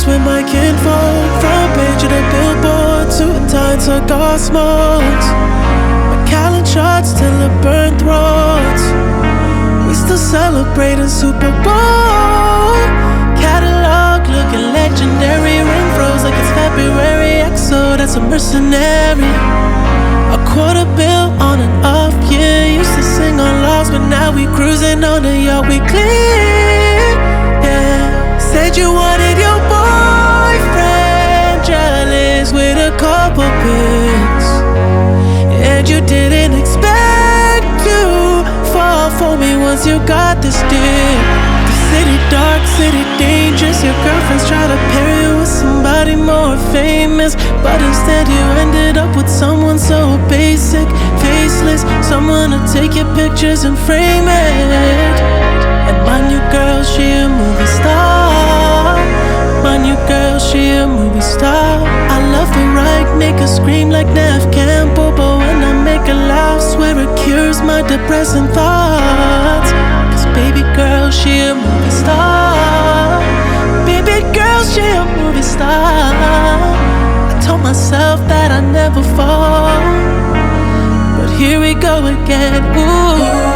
photos with my kinfolk. Front page of the billboard, suit and tie, cigar smokes. Macallan shots till it burn throats. We still celebrating Super Bowl. Catalog looking legendary. Ring froze like it's February. XO, that's a mercenary. A quarter bill on an off year. Used to sing on lost, but now we cruising on the yacht we clear. Yeah, said you wanted your boyfriend jealous with a couple pics, and you didn't expect to fall for me once you got this dick. The city dark, city dangerous. Your girlfriends try to pair you with somebody more famous, but instead you ended up with someone so basic, faceless. Someone to take your pictures and frame it. And my new girl, she a movie star. My new girl, she a movie star. I love the right, make her scream like Nev Campbell, but when I make her laugh, swear it cures my depressing thoughts. Cause baby girl, she a movie star. Baby girl, she a movie star. I told myself that I'd never fall, but here we go again. Ooh.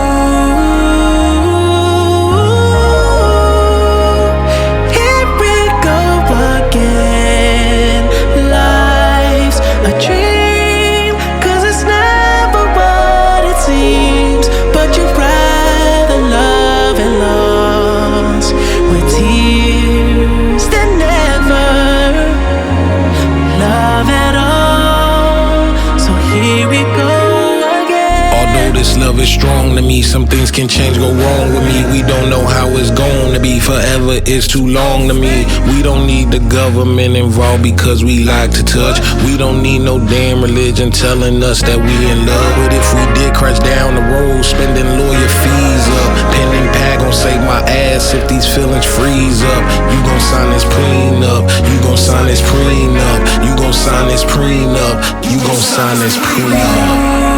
A dream, cause it's never what it seems. But you'd rather love and lost with tears than never love at all. So here we go again. Although this love is strong to me, some things can change, go wrong with me. We don't know how it's going to be. Forever is too long to me. We don't need the government involved because we like to touch. We don't need no damn religion telling us that we in love. But if we did crash down the road, spending lawyer fees up, pen and pad gon' save my ass if these feelings freeze up. You gon' sign this prenup. You gon' sign this prenup. You gon' sign this prenup. You gon' sign this prenup.